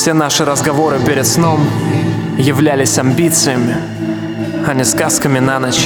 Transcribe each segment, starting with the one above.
Все наши разговоры перед сном являлись амбициями, а не сказками на ночь.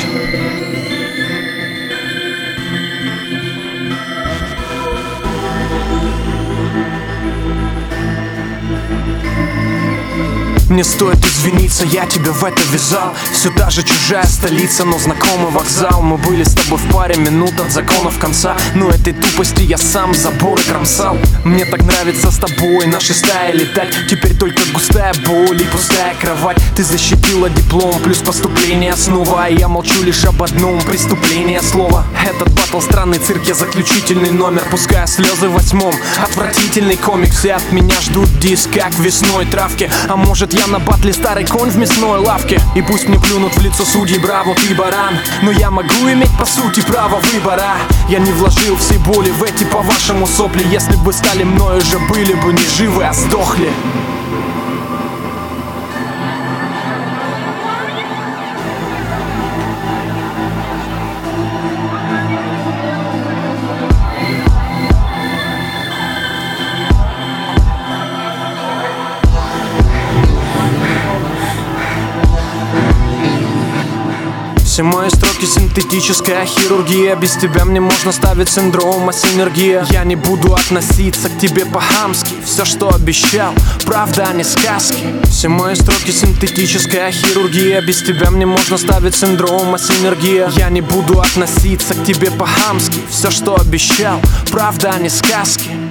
Мне стоит извиниться, я тебя в это ввязал. Все та же чужая столица, но знакомый вокзал. Мы были с тобой в паре минут от законов конца, но этой тупости я сам заборы кромсал. Мне так нравится с тобой нашей стаи летать. Теперь только густая боль и пустая кровать. Ты защитила диплом плюс поступление снова, а я молчу лишь об одном: преступление слова. Этот батл странный цирк, я заключительный номер. Пуская слезы в 8-м, отвратительный комик. Все от меня ждут диск, как весной травки. А может я на батле старый конь в мясной лавке. И пусть мне плюнут в лицо судьи: браво, ты баран. Но я могу иметь по сути право выбора. Я не вложил всей боли в эти по-вашему сопли. Если бы стали мною же, были бы не живы, а сдохли. Все мои строки синтетическая хирургия. Без тебя мне можно ставить синдром синергия. Я не буду относиться к тебе по-хамски. Все, что обещал, правда, а не сказки. Все мои строки синтетическая хирургия. Без тебя мне можно ставить синдром синергия. Я не буду относиться к тебе по-хамски. Все, что обещал, правда, а не сказки.